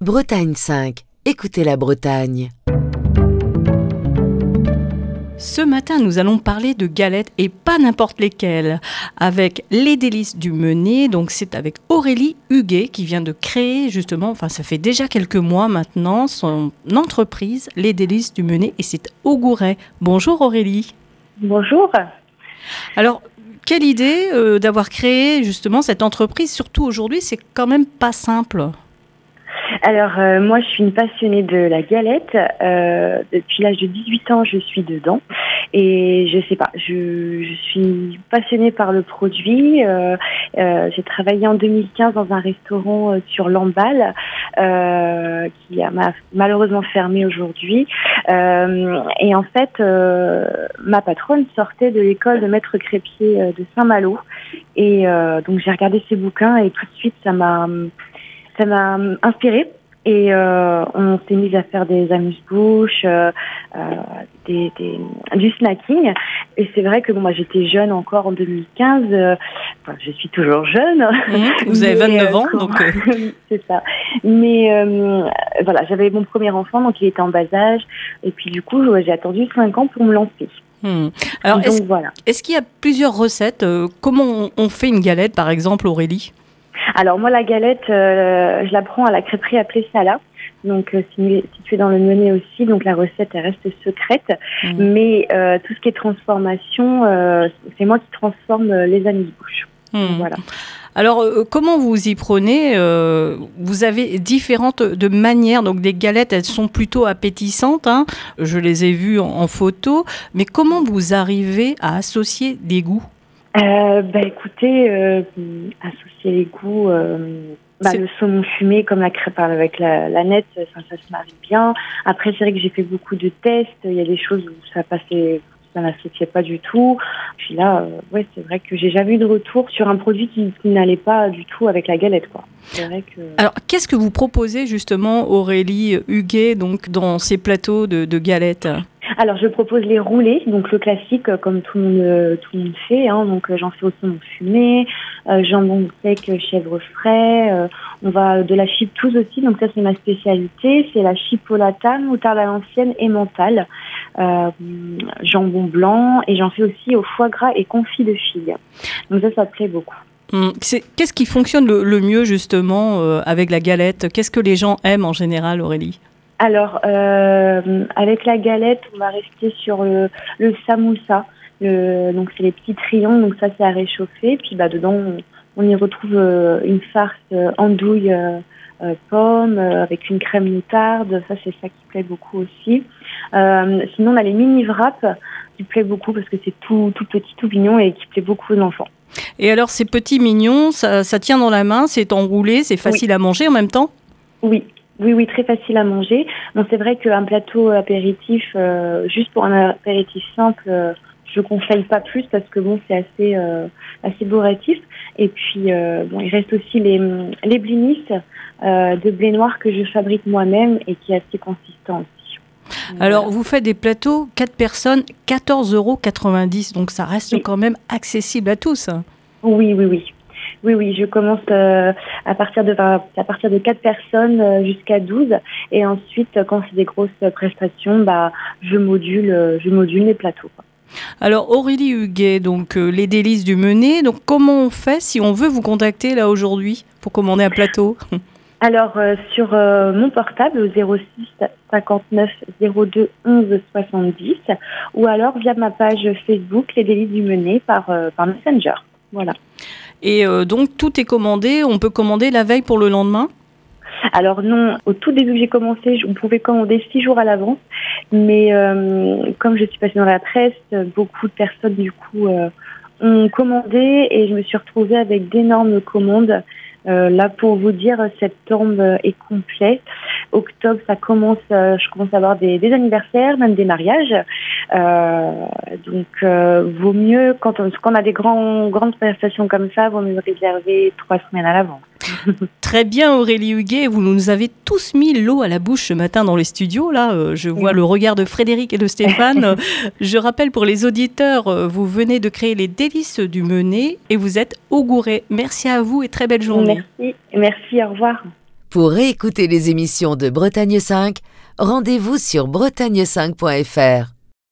Bretagne 5. Écoutez la Bretagne. Ce matin, nous allons parler de galettes et pas n'importe lesquelles, avec les délices du Mené. Donc c'est avec Aurélie Huguet qui vient de créer justement, ça fait déjà quelques mois maintenant, son entreprise, les délices du Mené, et c'est au Gouret. Bonjour Aurélie. Bonjour. Alors, quelle idée d'avoir créé justement cette entreprise, surtout aujourd'hui, c'est quand même pas simple. Alors, moi, je suis une passionnée de la galette. Depuis l'âge de 18 ans, je suis dedans. Et je sais pas, je suis passionnée par le produit. J'ai travaillé en 2015 dans un restaurant sur Lamballe, qui a malheureusement fermé aujourd'hui. Et en fait, ma patronne sortait de l'école de maître crépier de Saint-Malo. Et donc, j'ai regardé ses bouquins et tout de suite, ça m'a inspirée et on s'est mis à faire des amuse-bouches, du snacking. Et c'est vrai que moi j'étais jeune encore en 2015, je suis toujours jeune. Vous avez 29 ans, donc... C'est ça. Mais voilà, j'avais mon premier enfant, donc il était en bas âge. Et puis du coup, j'ai attendu 5 ans pour me lancer. Alors, donc, voilà. Est-ce qu'il y a plusieurs recettes Comment on fait une galette, par exemple, Aurélie ? Alors moi, la galette, je la prends à la crêperie appelée Sala. Donc c'est situé dans le Mené aussi, donc la recette elle reste secrète. Mais tout ce qui est transformation, c'est moi qui transforme les amuse-bouches. Voilà. Alors comment vous y prenez Vous avez différentes de manières, donc des galettes elles sont plutôt appétissantes, hein. Je les ai vues en photo, mais comment vous arrivez à associer des goûts? Écoutez, associer les goûts, le saumon fumé comme la crêpe avec la nette, ça se marie bien. Après, c'est vrai que j'ai fait beaucoup de tests. Il y a des choses où ça n'associait pas du tout. Puis là, c'est vrai que j'ai jamais eu de retour sur un produit qui n'allait pas du tout avec la galette, quoi. C'est vrai que... Alors, qu'est-ce que vous proposez justement, Aurélie Huguet, donc dans ces plateaux de galettes ? Alors, je propose les roulés, donc le classique, comme tout le monde fait. Hein, donc, j'en fais au saumon fumé, jambon sec, chèvre frais. On va de la chiptouze aussi, donc ça, c'est ma spécialité. C'est la chipolata, moutarde à l'ancienne et mentale, jambon blanc. Et j'en fais aussi au foie gras et confit de figue. Donc ça plaît beaucoup. Qu'est-ce qui fonctionne le mieux, justement, avec la galette ? Qu'est-ce que les gens aiment en général, Aurélie ? Alors, avec la galette, on va rester sur le samoussa. Donc, c'est les petits triangles, donc ça, c'est à réchauffer. Puis, dedans, on y retrouve une farce andouille pomme avec une crème moutarde. Ça, c'est ça qui plaît beaucoup aussi. Sinon, on a les mini wraps qui plaît beaucoup parce que c'est tout petit, tout mignon et qui plaît beaucoup aux enfants. Et alors, ces petits mignons, ça tient dans la main, c'est enroulé, c'est facile à manger en même temps ? Oui, très facile à manger. Bon, c'est vrai qu'un plateau apéritif, juste pour un apéritif simple, je conseille pas plus parce que c'est assez bourratif. Et puis, il reste aussi les blinis de blé noir que je fabrique moi-même et qui est assez consistant aussi. Alors, voilà. Vous faites des plateaux, 4 personnes, 14,90 €, donc ça reste quand même accessible à tous. Oui, je commence à partir de 4 personnes jusqu'à 12 et ensuite quand c'est des grosses prestations, je module les plateaux, quoi. Alors Aurélie Huguet, donc les délices du Mené, donc comment on fait si on veut vous contacter là aujourd'hui pour commander un plateau ? Alors sur mon portable au 06 59 02 11 70 ou alors via ma page Facebook Les Délices du Mené par Messenger. Voilà. Et donc, tout est commandé. On peut commander la veille pour le lendemain ? Alors non, au tout début que j'ai commencé, on pouvait commander 6 jours à l'avance. Mais comme je suis passée dans la presse, beaucoup de personnes du coup ont commandé et je me suis retrouvée avec d'énormes commandes. Là, pour vous dire, septembre est complet. Octobre, je commence à avoir des anniversaires, même des mariages. Donc, vaut mieux, quand on a des grandes prestations comme ça, vaut mieux réserver 3 semaines à l'avance. Très bien Aurélie Huguet, vous nous avez tous mis l'eau à la bouche ce matin dans les studios. Là, je vois le regard de Frédéric et de Stéphane. Je rappelle pour les auditeurs, vous venez de créer les délices du Mené et vous êtes au Gouret. Merci à vous et très belle journée. Merci, au revoir. Pour réécouter les émissions de Bretagne 5, rendez-vous sur bretagne5.fr.